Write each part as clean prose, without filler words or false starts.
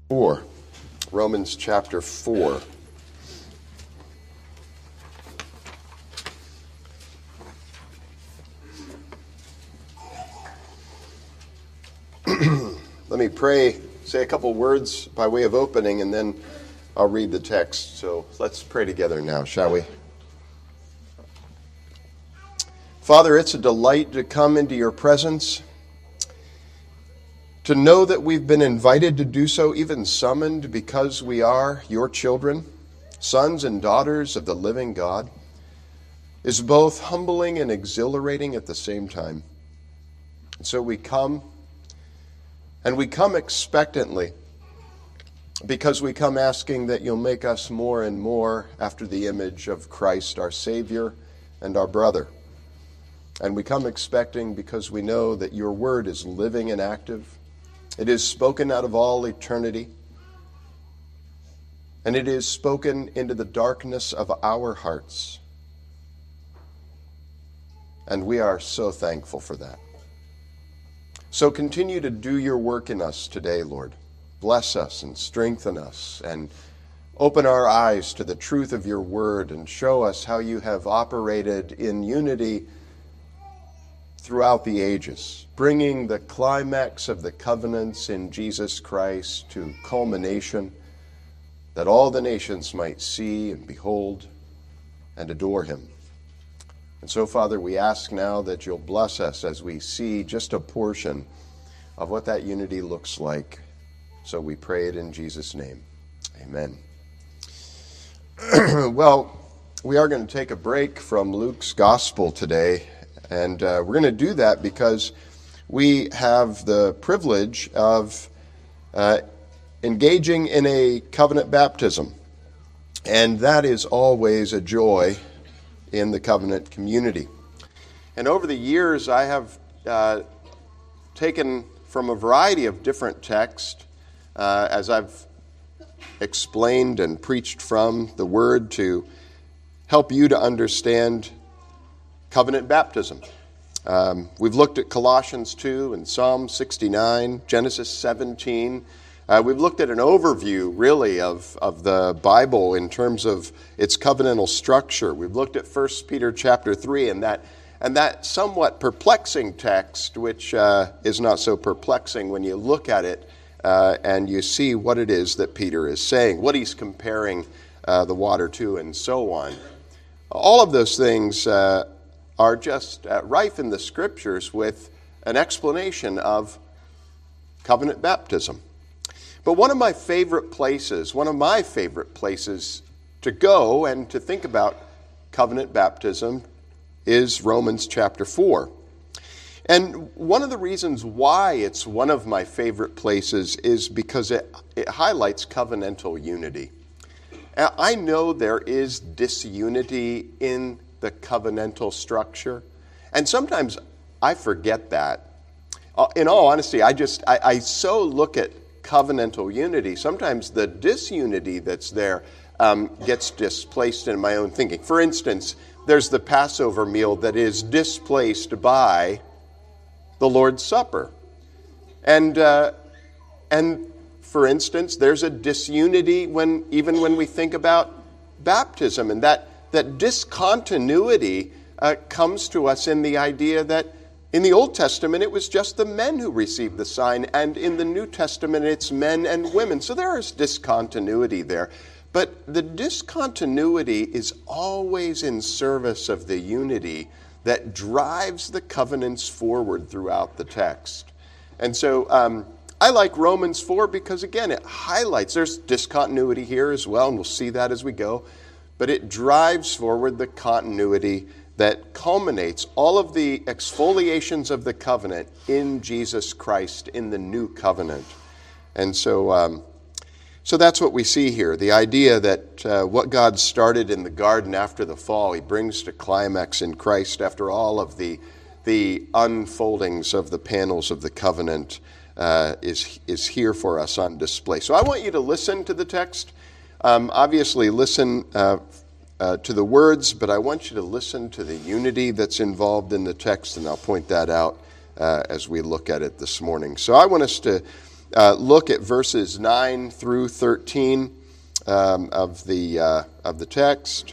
4. Romans chapter 4. Let me pray, say a couple words by way of opening, and then I'll read the text. So let's pray together now, shall we? Father, it's a delight to come into your presence, to know that we've been invited to do so, even summoned because we are your children, sons and daughters of the living God, is both humbling and exhilarating at the same time. And so we come, and we come expectantly, because we come asking that you'll make us more and more after the image of Christ, our Savior and our brother. And we come expecting because we know that your word is living and active. It is spoken out of all eternity. And it is spoken into the darkness of our hearts. And we are so thankful for that. So continue to do your work in us today, Lord. Bless us and strengthen us and open our eyes to the truth of your word and show us how you have operated in unity throughout the ages, bringing the climax of the covenants in Jesus Christ to culmination, that all the nations might see and behold and adore him. And so, Father, we ask now that you'll bless us as we see just a portion of what that unity looks like. So we pray it in Jesus' name. Amen. Well, we are going to take a break from Luke's gospel today, and we're going to do that because we have the privilege of engaging in a covenant baptism, and that is always a joy in the covenant community. And over the years, I have taken from a variety of different texts, as I've explained and preached from the Word to help you to understand covenant baptism. We've looked at Colossians 2 and Psalm 69, Genesis 17. We've looked at an overview, really, of the Bible in terms of its covenantal structure. We've looked at 1 Peter chapter 3 and that somewhat perplexing text, which is not so perplexing when you look at it and you see what it is that Peter is saying, what he's comparing the water to, and so on. All of those things are just rife in the Scriptures with an explanation of covenant baptism. But one of my favorite places to go and to think about covenant baptism is Romans chapter 4. And one of the reasons why it's one of my favorite places is because it highlights covenantal unity. I know there is disunity in the covenantal structure, and sometimes I forget that. In all honesty, I so look at covenantal unity. Sometimes the disunity that's there gets displaced in my own thinking. For instance, there's the Passover meal that is displaced by the Lord's Supper. And for instance, there's a disunity even when we think about baptism, and that discontinuity comes to us in the idea that in the Old Testament it was just the men who received the sign, and in the New Testament it's men and women. So there is discontinuity there. But the discontinuity is always in service of the unity that drives the covenants forward throughout the text. And so I like Romans 4 because, again, it highlights, there's discontinuity here as well, and we'll see that as we go, but it drives forward the continuity that culminates all of the exfoliations of the covenant in Jesus Christ in the new covenant. And so that's what we see here, the idea that what God started in the garden after the fall, he brings to climax in Christ after all of the unfoldings of the panels of the covenant is here for us on display. So I want you to listen to the text. Obviously listen to the words, but I want you to listen to the unity that's involved in the text, and I'll point that out as we look at it this morning. So I want us to look at verses 9 through 13 of the text.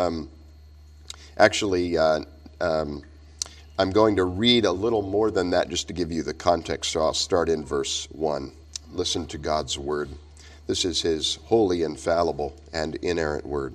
I'm going to read a little more than that just to give you the context, so I'll start in verse 1. Listen to God's word. This is his holy, infallible, and inerrant word.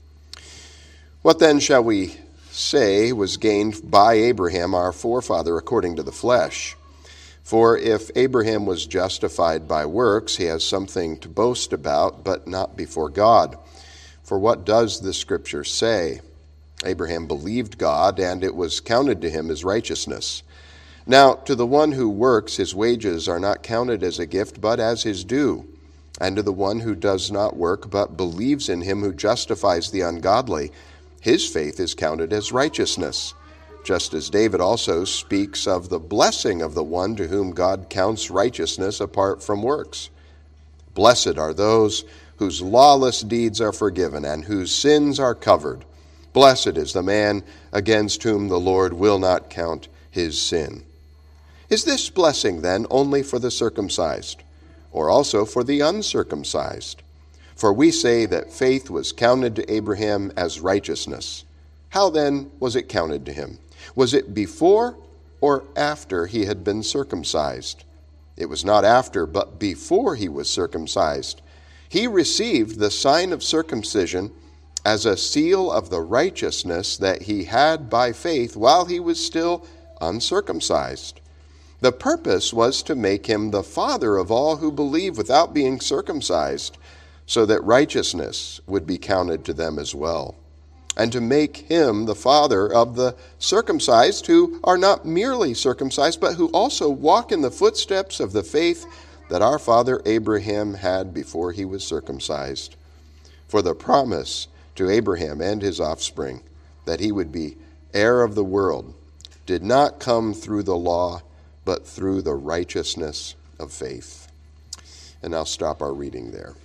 What then shall we say was gained by Abraham, our forefather, according to the flesh? For if Abraham was justified by works, he has something to boast about, but not before God. For what does the Scripture say? Abraham believed God, and it was counted to him as righteousness. Now, to the one who works, his wages are not counted as a gift, but as his due. And to the one who does not work, but believes in him who justifies the ungodly, his faith is counted as righteousness. Just as David also speaks of the blessing of the one to whom God counts righteousness apart from works. Blessed are those whose lawless deeds are forgiven and whose sins are covered. Blessed is the man against whom the Lord will not count his sin. Is this blessing then only for the circumcised, or also for the uncircumcised? For we say that faith was counted to Abraham as righteousness. How then was it counted to him? Was it before or after he had been circumcised? It was not after, but before he was circumcised. He received the sign of circumcision as a seal of the righteousness that he had by faith while he was still uncircumcised. The purpose was to make him the father of all who believe without being circumcised, so that righteousness would be counted to them as well, and to make him the father of the circumcised who are not merely circumcised, but who also walk in the footsteps of the faith that our father Abraham had before he was circumcised. For the promise to Abraham and his offspring that he would be heir of the world did not come through the law, but through the righteousness of faith. And I'll stop our reading there.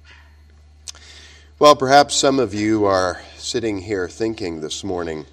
Well, perhaps some of you are sitting here thinking this morning,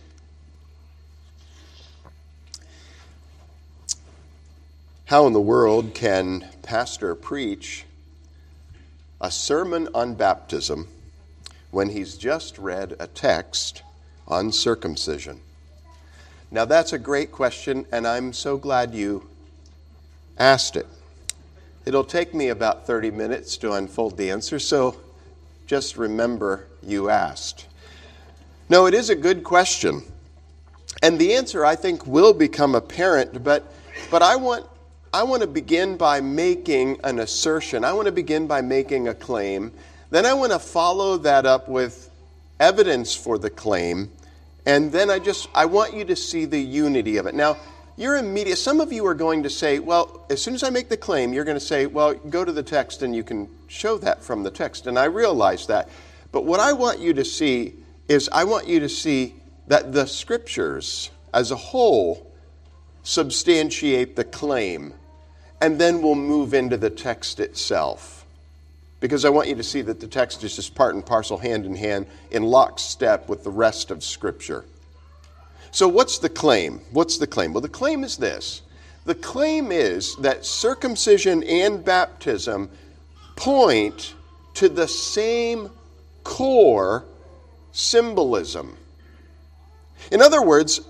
how in the world can pastor preach a sermon on baptism when he's just read a text on circumcision? Now, that's a great question, and I'm so glad you asked it. It'll take me about 30 minutes to unfold the answer, so just remember you asked. No, it is a good question, and the answer, I think, will become apparent, but I want to begin by making an assertion. I want to begin by making a claim. Then I want to follow that up with evidence for the claim, and then I want you to see the unity of it. Now, some of you are going to say, well, as soon as I make the claim, you're going to say, well, go to the text and you can show that from the text, and I realize that. But what I want you to see is that the Scriptures as a whole substantiate the claim, and then we'll move into the text itself. Because I want you to see that the text is just part and parcel, hand in hand, in lockstep with the rest of Scripture. So what's the claim? What's the claim? Well, the claim is this. The claim is that circumcision and baptism point to the same core symbolism. In other words,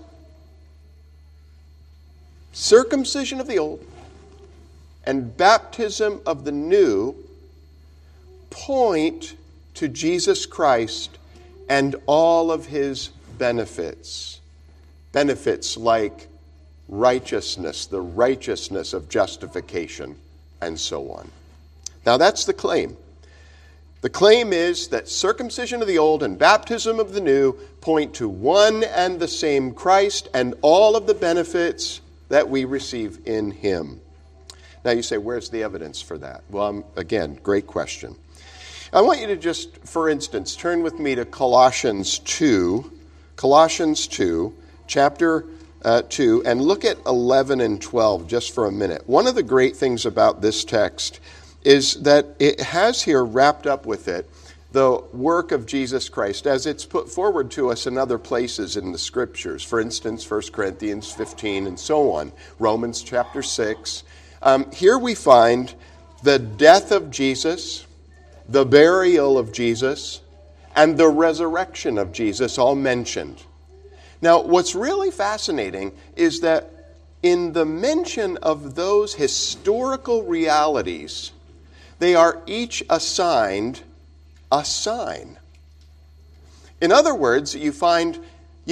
circumcision of the old and baptism of the new point to Jesus Christ and all of his benefits. Benefits like righteousness, the righteousness of justification, and so on. Now that's the claim. The claim is that circumcision of the old and baptism of the new point to one and the same Christ and all of the benefits that we receive in him. Now you say, where's the evidence for that? Well, again, great question. I want you to just, for instance, turn with me to Colossians 2, chapter 2, and look at 11 and 12 just for a minute. One of the great things about this text is that it has here wrapped up with it the work of Jesus Christ as it's put forward to us in other places in the Scriptures. For instance, 1 Corinthians 15 and so on, Romans chapter 6. Here we find the death of Jesus, the burial of Jesus, and the resurrection of Jesus all mentioned. Now, what's really fascinating is that in the mention of those historical realities, they are each assigned a sign. In other words, you find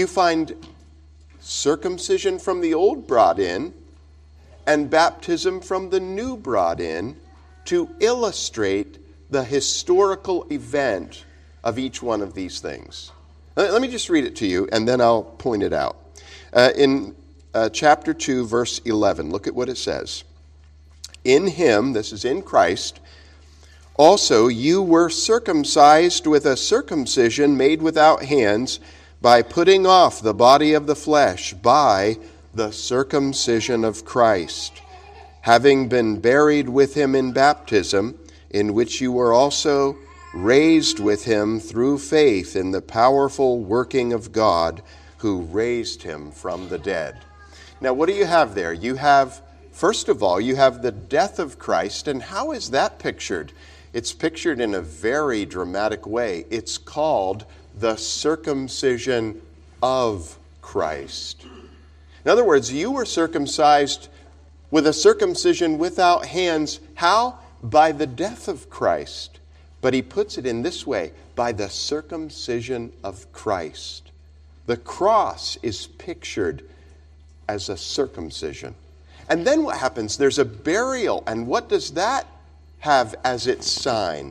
circumcision from the old brought in and baptism from the new brought in to illustrate the historical event of each one of these things. Let me just read it to you, and then I'll point it out. In chapter 2, verse 11, look at what it says. In him, this is in Christ, also you were circumcised with a circumcision made without hands, by putting off the body of the flesh by the circumcision of Christ, having been buried with him in baptism, in which you were also raised with him through faith in the powerful working of God who raised him from the dead. Now, what do you have there? You have, first of all, you have the death of Christ, and how is that pictured? It's pictured in a very dramatic way. It's called the circumcision of Christ. In other words, you were circumcised with a circumcision without hands. How? By the death of Christ. But he puts it in this way, by the circumcision of Christ. The cross is pictured as a circumcision. And then what happens? There's a burial. And what does that have as its sign?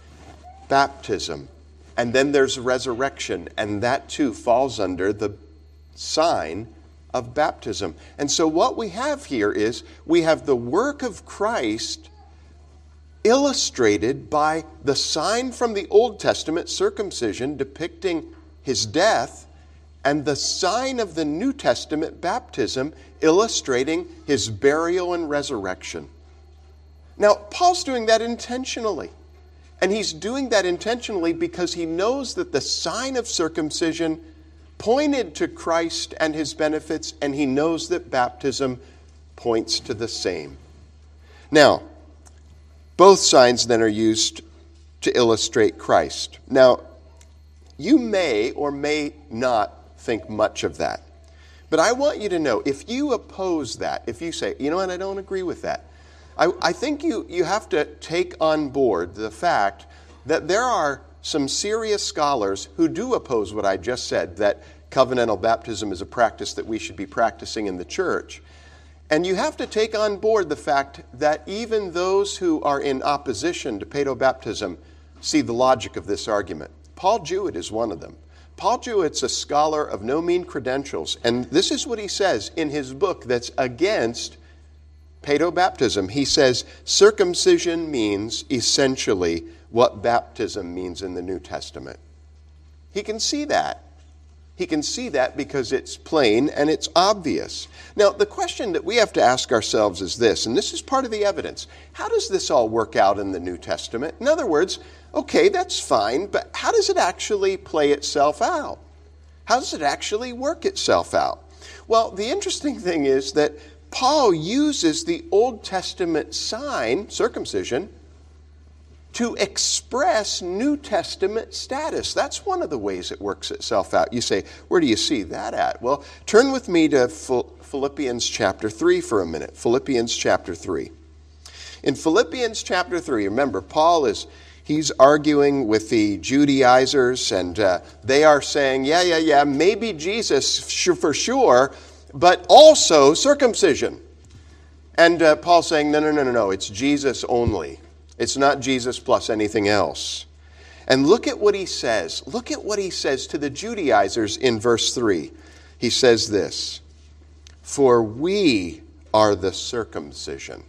Baptism. And then there's resurrection. And that too falls under the sign of baptism. And so what we have here is we have the work of Christ illustrated by the sign from the Old Testament, circumcision, depicting his death, and the sign of the New Testament, baptism, illustrating his burial and resurrection. Now, Paul's doing that intentionally. And he's doing that intentionally because he knows that the sign of circumcision pointed to Christ and his benefits, and he knows that baptism points to the same. Now, both signs then are used to illustrate Christ. Now, you may or may not think much of that. But I want you to know, if you oppose that, if you say, you know what, I don't agree with that, I think you have to take on board the fact that there are some serious scholars who do oppose what I just said, that covenantal baptism is a practice that we should be practicing in the church. And you have to take on board the fact that even those who are in opposition to paedobaptism see the logic of this argument. Paul Jewett is one of them. Paul Jewett's a scholar of no mean credentials, and this is what he says in his book that's against paedobaptism. He says, circumcision means essentially what baptism means in the New Testament. He can see that. He can see that because it's plain and it's obvious. Now, the question that we have to ask ourselves is this, and this is part of the evidence. How does this all work out in the New Testament? In other words, okay, that's fine, but how does it actually play itself out? How does it actually work itself out? Well, the interesting thing is that Paul uses the Old Testament sign, circumcision, to express New Testament status. That's one of the ways it works itself out. You say, where do you see that at? Well, turn with me to Philippians chapter 3 for a minute. Philippians chapter 3. In Philippians chapter 3, remember, Paul he's arguing with the Judaizers, and they are saying, yeah, maybe Jesus for sure, but also circumcision. And Paul's saying, no, it's Jesus only. It's not Jesus plus anything else. And look at what he says. Look at what he says to the Judaizers in verse 3. He says this, for we are the circumcision.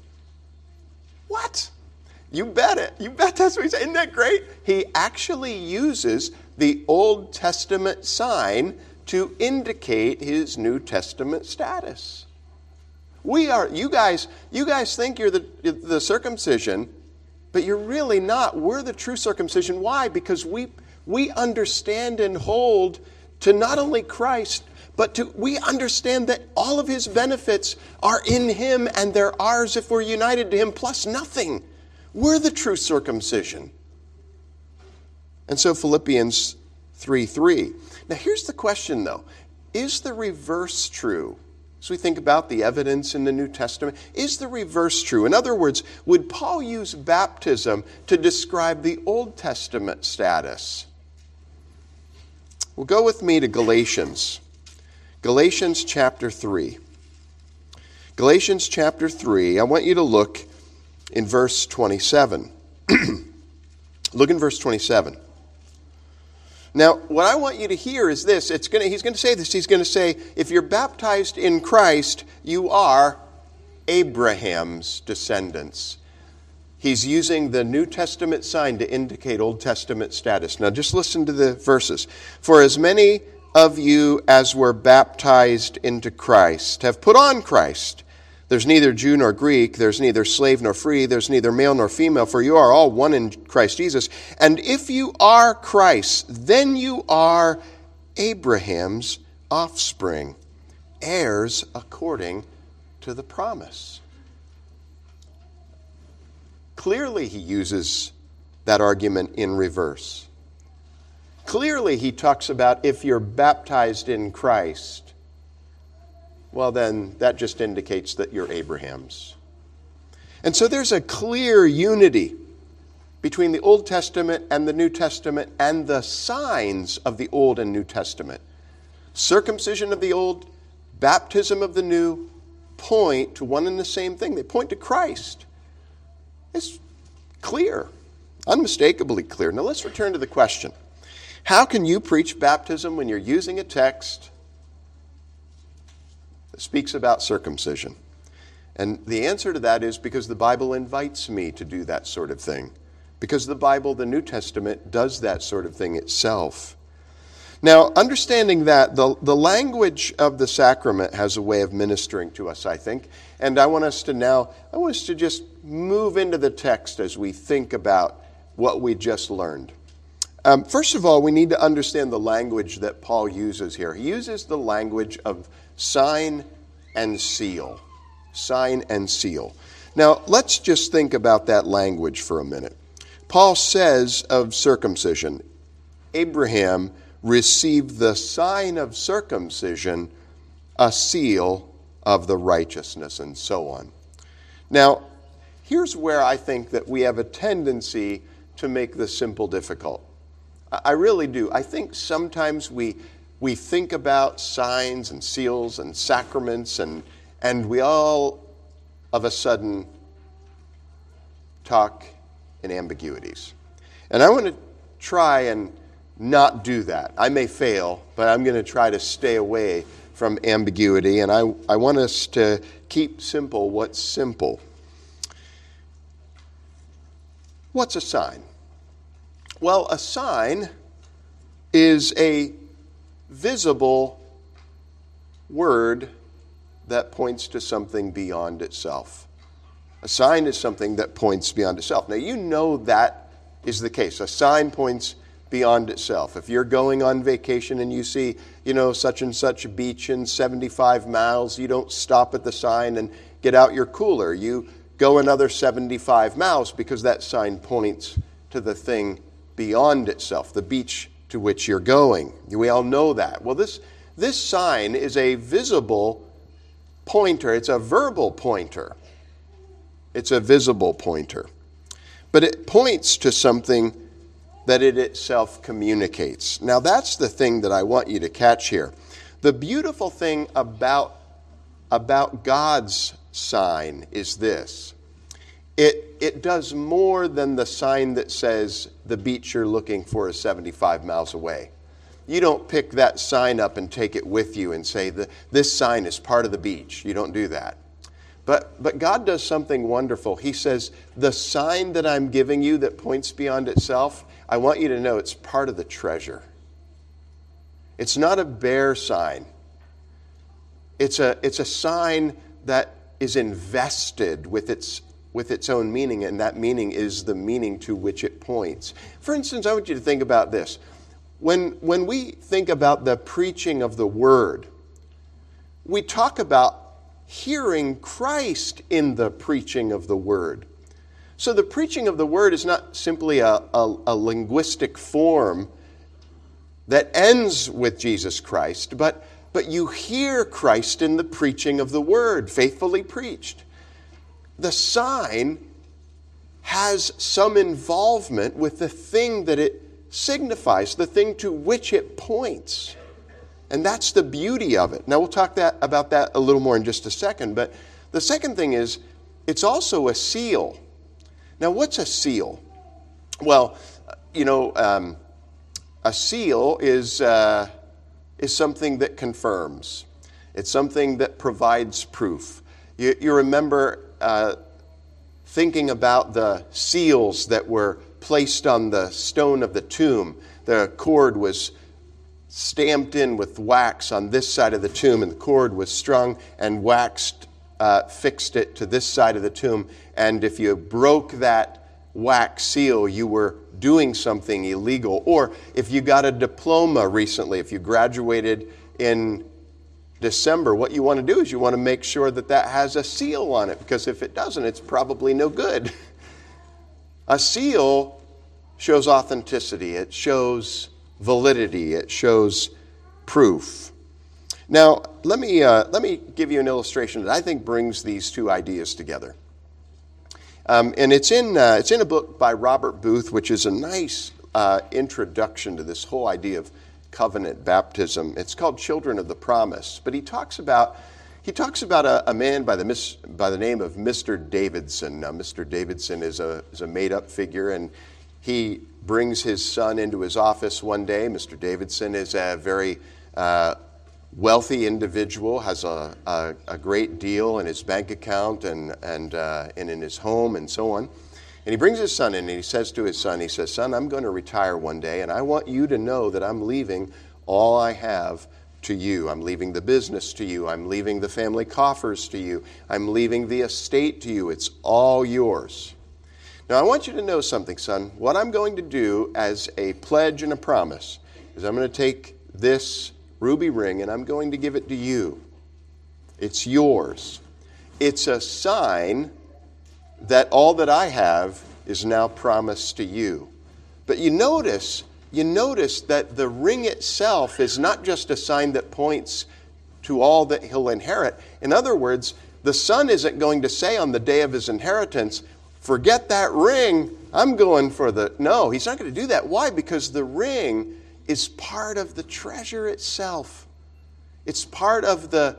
What? You bet it. You bet that's what he said. Isn't that great? He actually uses the Old Testament sign to indicate his New Testament status. We are, you guys think you're the circumcision, but you're really not. We're the true circumcision. Why? Because we understand and hold to not only Christ, but we understand that all of his benefits are in him and they're ours if we're united to him, plus nothing. We're the true circumcision. And so Philippians 3:3. Now here's the question though. Is the reverse true? As we think about the evidence in the New Testament, is the reverse true? In other words, would Paul use baptism to describe the Old Testament status? Well, go with me to Galatians. Galatians chapter 3. Galatians chapter 3, I want you to look in verse 27. Look in verse 27. Now, what I want you to hear is this. He's going to say this. He's going to say, if you're baptized in Christ, you are Abraham's descendants. He's using the New Testament sign to indicate Old Testament status. Now, just listen to the verses. For as many of you as were baptized into Christ have put on Christ. There's neither Jew nor Greek, there's neither slave nor free, there's neither male nor female, for you are all one in Christ Jesus. And if you are Christ, then you are Abraham's offspring, heirs according to the promise. Clearly he uses that argument in reverse. Clearly he talks about if you're baptized in Christ, well, then that just indicates that you're Abraham's. And so there's a clear unity between the Old Testament and the New Testament and the signs of the Old and New Testament. Circumcision of the Old, baptism of the New point to one and the same thing. They point to Christ. It's clear, unmistakably clear. Now let's return to the question. How can you preach baptism when you're using a text speaks about circumcision? And the answer to that is because the Bible invites me to do that sort of thing. Because the Bible, the New Testament, does that sort of thing itself. Now, understanding that, the language of the sacrament has a way of ministering to us, I think. And I want us to just move into the text as we think about what we just learned. First of all, we need to understand the language that Paul uses here. He uses the language of sign and seal. Sign and seal. Now, let's just think about that language for a minute. Paul says of circumcision, Abraham received the sign of circumcision, a seal of the righteousness, and so on. Now, here's where I think that we have a tendency to make the simple difficult. I really do. I think sometimes we think about signs and seals and sacraments and we all of a sudden talk in ambiguities. And I want to try and not do that. I may fail, but I'm going to try to stay away from ambiguity. And I want us to keep simple what's simple. What's a sign? Well, a sign is a visible word that points to something beyond itself. A sign is something that points beyond itself. Now, you know that is the case. A sign points beyond itself. If you're going on vacation and you see, such and such a beach in 75 miles, you don't stop at the sign and get out your cooler. You go another 75 miles because that sign points to the thing beyond itself, the beach to which you're going. We all know that. Well, this sign is a visible pointer. It's a verbal pointer. It's a visible pointer. But it points to something that it itself communicates. Now, that's the thing that I want you to catch here. The beautiful thing about God's sign is this. It does more than the sign that says the beach you're looking for is 75 miles away. You don't pick that sign up and take it with you and say, this sign is part of the beach. You don't do that. But God does something wonderful. He says, the sign that I'm giving you that points beyond itself, I want you to know it's part of the treasure. It's not a bare sign. It's a sign that is invested with its own meaning, and that meaning is the meaning to which it points. For instance, I want you to think about this. When we think about the preaching of the Word, we talk about hearing Christ in the preaching of the Word. So the preaching of the word is not simply a linguistic form that ends with Jesus Christ, but you hear Christ in the preaching of the word, faithfully preached. The sign has some involvement with the thing that it signifies, the thing to which it points. And that's the beauty of it. Now we'll talk about that a little more in just a second, but the second thing is it's also a seal. Now what's a seal? Well, a seal is something that confirms. It's something that provides proof. You remember thinking about the seals that were placed on the stone of the tomb. The cord was stamped in with wax on this side of the tomb, and the cord was strung and waxed, fixed it to this side of the tomb. And if you broke that wax seal, you were doing something illegal. Or if you got a diploma recently, if you graduated in December, what you want to do is you want to make sure that that has a seal on it, because if it doesn't, it's probably no good. A seal shows authenticity. It shows validity. It shows proof. Now, let me give you an illustration that I think brings these two ideas together. And it's in a book by Robert Booth, which is a nice introduction to this whole idea of covenant baptism. It's called Children of the Promise. But he talks about a man by the name of Mr. Davidson. Now, Mr. Davidson is a made-up figure, and he brings his son into his office one day. Mr. Davidson is a very wealthy individual, has a great deal in his bank account and in his home and so on. And he brings his son in and he says to his son, "Son, I'm going to retire one day, and I want you to know that I'm leaving all I have to you. I'm leaving the business to you. I'm leaving the family coffers to you. I'm leaving the estate to you. It's all yours. Now, I want you to know something, son. What I'm going to do as a pledge and a promise is I'm going to take this ruby ring and I'm going to give it to you. It's yours. It's a sign that all that I have is now promised to you." But you notice that the ring itself is not just a sign that points to all that he'll inherit. In other words, the son isn't going to say on the day of his inheritance, "Forget that ring, I'm going for the..." No, he's not going to do that. Why? Because the ring is part of the treasure itself. It's part of the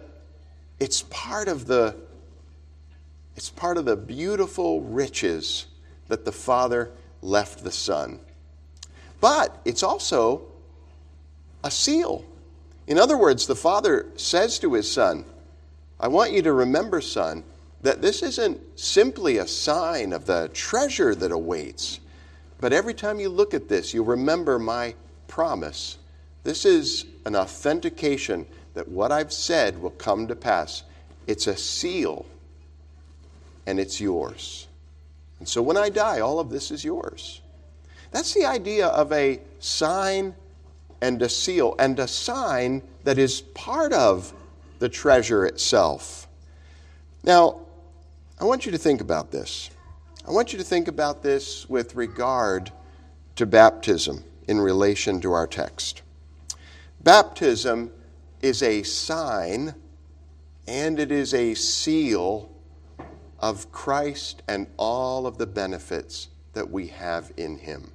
beautiful riches that the Father left the Son. But it's also a seal. In other words, the Father says to his Son, "I want you to remember, son, that this isn't simply a sign of the treasure that awaits, but every time you look at this, you'll remember my promise. This is an authentication that what I've said will come to pass. It's a seal, and it's yours. And so when I die, all of this is yours." That's the idea of a sign and a seal, and a sign that is part of the treasure itself. Now, I want you to think about this. I want you to think about this with regard to baptism in relation to our text. Baptism is a sign and it is a seal of Christ and all of the benefits that we have in him.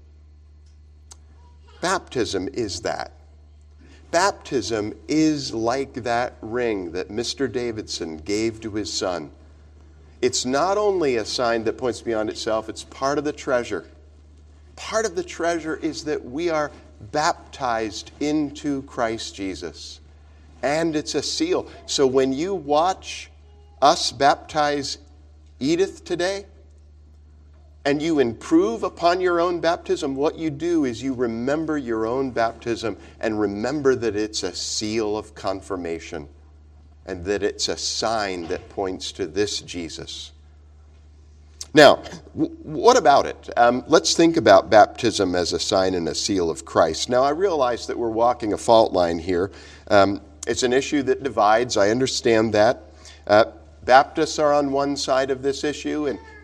Baptism is that. Baptism is like that ring that Mr. Davidson gave to his son. It's not only a sign that points beyond itself, it's part of the treasure. Part of the treasure is that we are baptized into Christ Jesus. And it's a seal. So when you watch us baptize Edith today, and you improve upon your own baptism, what you do is you remember your own baptism and remember that it's a seal of confirmation and that it's a sign that points to this Jesus. Now, what about it? Let's think about baptism as a sign and a seal of Christ. Now, I realize that we're walking a fault line here. It's an issue that divides. I understand that. Baptists are on one side of this issue, and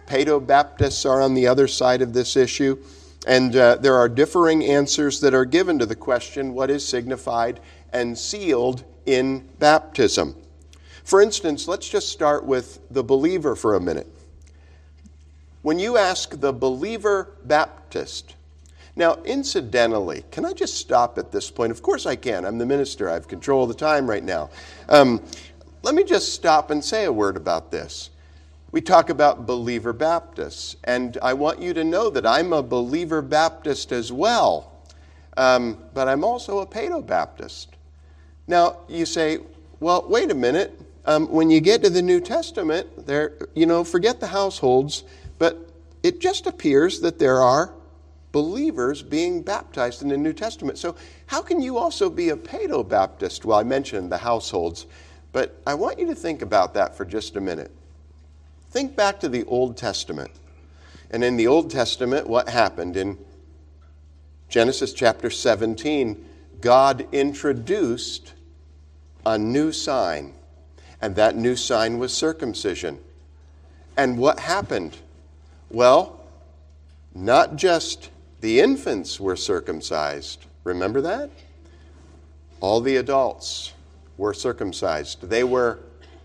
Paedo-Baptists are on the other side of this issue. And there are differing answers that are given to the question, what is signified and sealed in baptism? For instance, let's just start with the believer for a minute. When you ask the believer Baptist, now incidentally, can I just stop at this point? Of course I can. I'm the minister. I have control of the time right now. Let me just stop and say a word about this. We talk about believer Baptists, and I want you to know that I'm a believer Baptist as well, but I'm also a Paedo-Baptist. Now, you say, well, wait a minute. When you get to the New Testament, forget the households, but it just appears that there are believers being baptized in the New Testament. So how can you also be a Paedo-Baptist? Well, I mentioned the households, but I want you to think about that for just a minute. Think back to the Old Testament. And in the Old Testament, what happened? In Genesis chapter 17, God introduced a new sign. And that new sign was circumcision. And what happened? Well, not just the infants were circumcised. Remember that? All the adults were circumcised. They were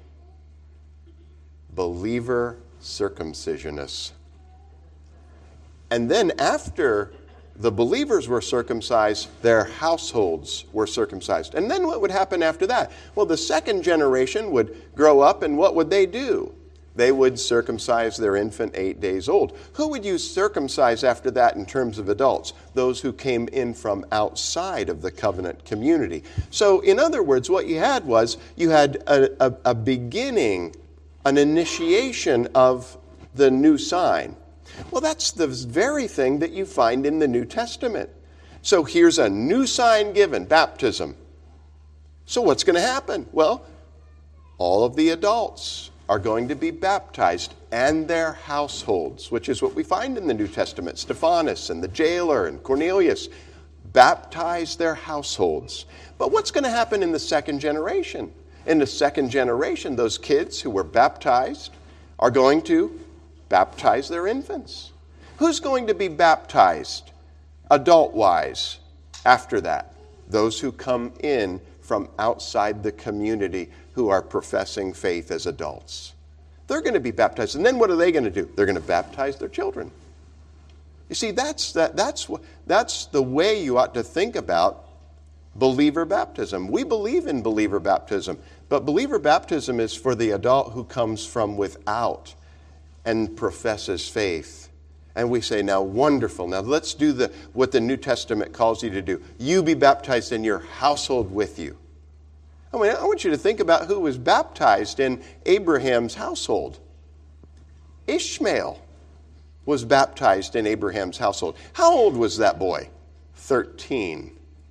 believer circumcisionists. And then after the believers were circumcised, their households were circumcised. And then what would happen after that? Well, the second generation would grow up, and what would they do? They would circumcise their infant 8 days old. Who would you circumcise after that in terms of adults? Those who came in from outside of the covenant community. So in other words, what you had was you had a beginning, an initiation of the new sign. Well, that's the very thing that you find in the New Testament. So here's a new sign given, baptism. So what's going to happen? Well, all of the adults are going to be baptized and their households, which is what we find in the New Testament. Stephanus and the jailer and Cornelius baptized their households. But what's going to happen in the second generation? In the second generation, those kids who were baptized are going to baptize their infants. Who's going to be baptized adult-wise after that? Those who come in from outside the community who are professing faith as adults. They're going to be baptized. And then what are they going to do? They're going to baptize their children. You see, that's the way you ought to think about believer baptism. We believe in believer baptism, but believer baptism is for the adult who comes from without and professes faith. And we say, now, wonderful. Now, let's do what the New Testament calls you to do. You be baptized in your household with you. I want you to think about who was baptized in Abraham's household. Ishmael was baptized in Abraham's household. How old was that boy? 13.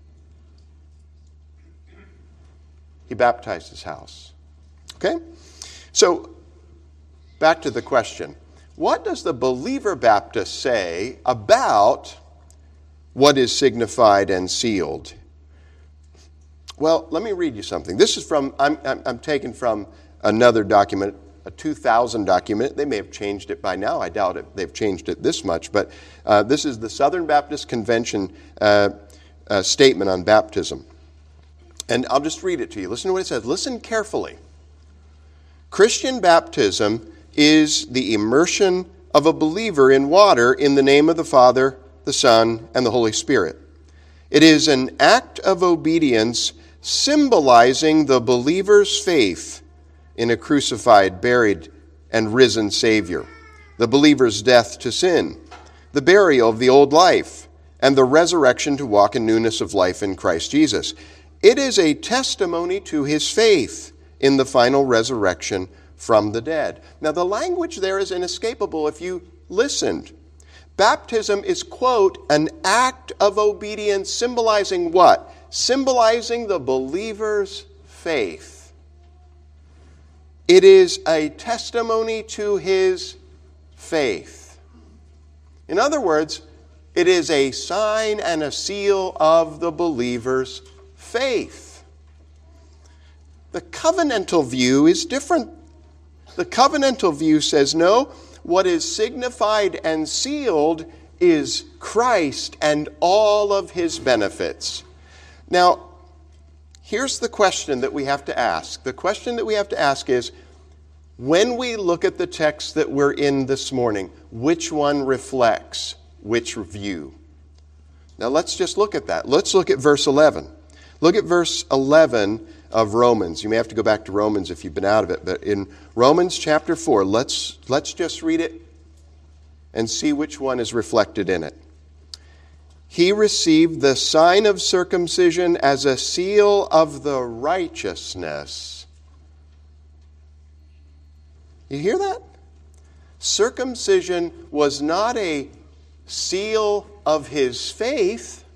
He baptized his house. Okay? So, back to the question. What does the believer Baptist say about what is signified and sealed? Well, let me read you something. This is from, I'm taken from another document, a 2000 document. They may have changed it by now. I doubt it. They've changed it this much. But this is the Southern Baptist Convention statement on baptism. And I'll just read it to you. Listen to what it says. Listen carefully. Christian baptism is the immersion of a believer in water in the name of the Father, the Son, and the Holy Spirit. It is an act of obedience symbolizing the believer's faith in a crucified, buried, and risen Savior, the believer's death to sin, the burial of the old life, and the resurrection to walk in newness of life in Christ Jesus. It is a testimony to his faith in the final resurrection from the dead. Now, the language there is inescapable if you listened. Baptism is, quote, an act of obedience symbolizing what? Symbolizing the believer's faith. It is a testimony to his faith. In other words, it is a sign and a seal of the believer's faith. The covenantal view is different. The covenantal view says, no, what is signified and sealed is Christ and all of his benefits. Now, here's the question that we have to ask. The question that we have to ask is, when we look at the text that we're in this morning, which one reflects which view? Now let's just look at that. Let's look at verse 11. Look at verse 11 of Romans. You may have to go back to Romans if you've been out of it, but in Romans chapter 4, let's just read it and see which one is reflected in it. He received the sign of circumcision as a seal of the righteousness. You hear that? Circumcision was not a seal of his faith.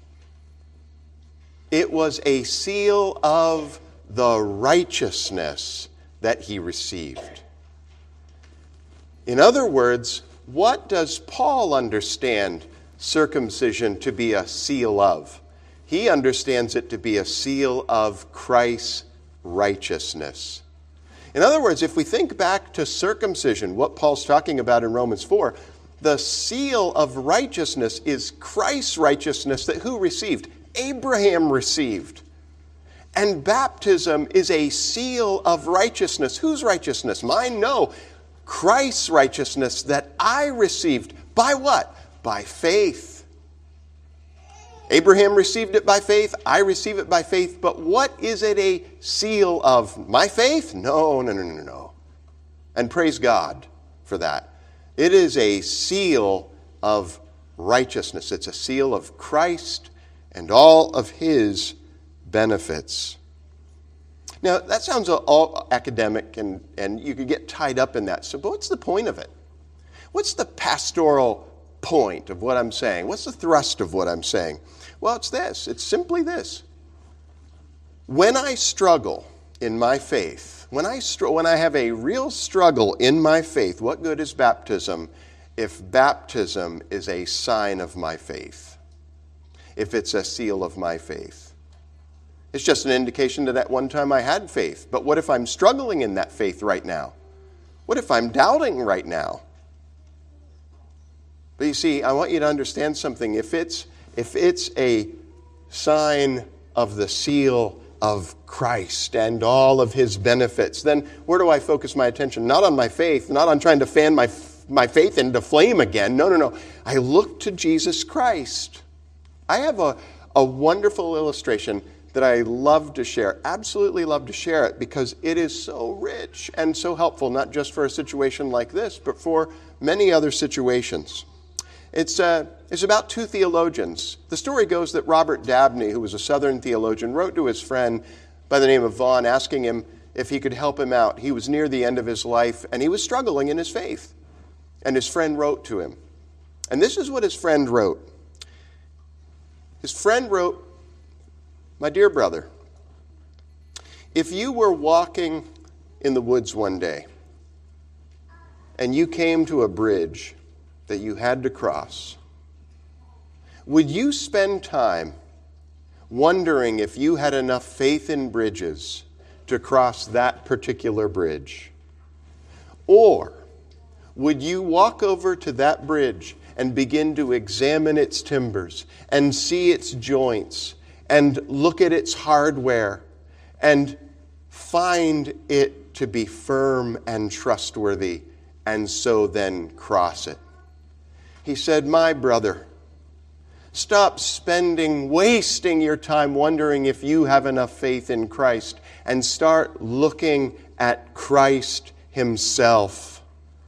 It was a seal of the righteousness that he received. In other words, what does Paul understand circumcision to be a seal of? He understands it to be a seal of Christ's righteousness. In other words, if we think back to circumcision, what Paul's talking about in Romans 4, the seal of righteousness is Christ's righteousness that who received? Abraham received. And baptism is a seal of righteousness. Whose righteousness? Mine? No. Christ's righteousness that I received. By what? By faith. Abraham received it by faith. I receive it by faith. But what is it a seal of? My faith? No. And praise God for that. It is a seal of righteousness. It's a seal of Christ and all of his benefits. Now, that sounds all academic, and you could get tied up in that. So, but what's the point of it? What's the pastoral point of what I'm saying? What's the thrust of what I'm saying? Well, it's this. It's simply this. When I struggle in my faith, when I have a real struggle in my faith, what good is baptism if baptism is a sign of my faith? If it's a seal of my faith? It's just an indication that at one time I had faith. But what if I'm struggling in that faith right now? What if I'm doubting right now? But you see, I want you to understand something. If it's a sign of the seal of Christ and all of his benefits, then where do I focus my attention? Not on my faith, not on trying to fan my faith into flame again. No. I look to Jesus Christ. I have a wonderful illustration that I love to share, absolutely love to share it, because it is so rich and so helpful, not just for a situation like this, but for many other situations. It's about two theologians. The story goes that Robert Dabney, who was a Southern theologian, wrote to his friend by the name of Vaughn, asking him if he could help him out. He was near the end of his life, and he was struggling in his faith. And his friend wrote to him. And this is what his friend wrote. His friend wrote, "My dear brother, if you were walking in the woods one day and you came to a bridge that you had to cross, would you spend time wondering if you had enough faith in bridges to cross that particular bridge? Or would you walk over to that bridge and begin to examine its timbers and see its joints and look at its hardware and find it to be firm and trustworthy, and so then cross it?" He said, "My brother, stop wasting your time wondering if you have enough faith in Christ, and start looking at Christ himself.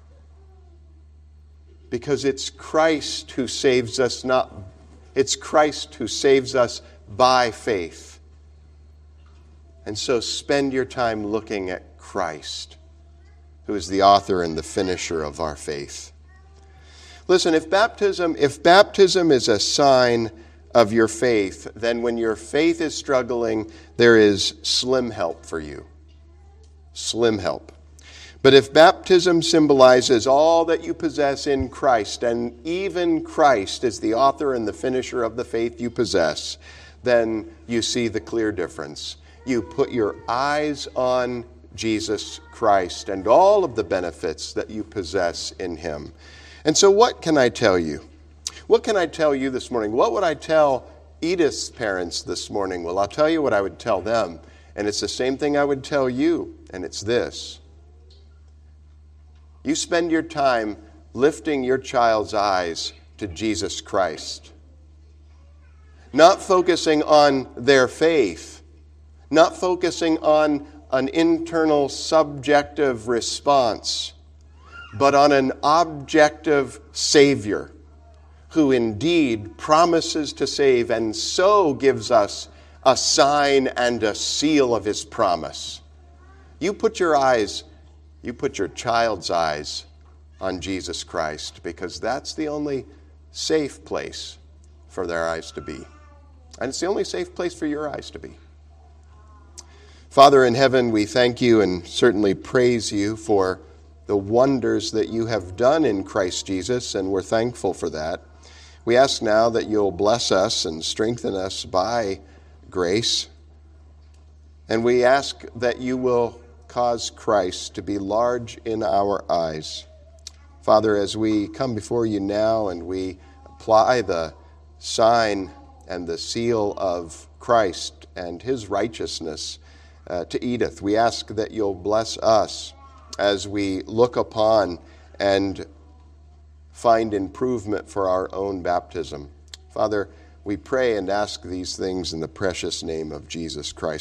Because it's Christ who saves us, it's Christ who saves us by faith. And so spend your time looking at Christ, who is the author and the finisher of our faith." Listen, if baptism is a sign of your faith, then when your faith is struggling, there is slim help for you. Slim help. But if baptism symbolizes all that you possess in Christ, and even Christ is the author and the finisher of the faith you possess, then you see the clear difference. You put your eyes on Jesus Christ and all of the benefits that you possess in him. And so what can I tell you? What can I tell you this morning? What would I tell Edith's parents this morning? Well, I'll tell you what I would tell them, and it's the same thing I would tell you, and it's this. You spend your time lifting your child's eyes to Jesus Christ. Not focusing on their faith, not focusing on an internal subjective response, but on an objective Savior who indeed promises to save and so gives us a sign and a seal of his promise. You put your child's eyes on Jesus Christ, because that's the only safe place for their eyes to be. And it's the only safe place for your eyes to be. Father in heaven, we thank you and certainly praise you for the wonders that you have done in Christ Jesus, and we're thankful for that. We ask now that you'll bless us and strengthen us by grace. And we ask that you will cause Christ to be large in our eyes. Father, as we come before you now and we apply the sign and the seal of Christ and his righteousness to Edith, we ask that you'll bless us as we look upon and find improvement for our own baptism. Father, we pray and ask these things in the precious name of Jesus Christ.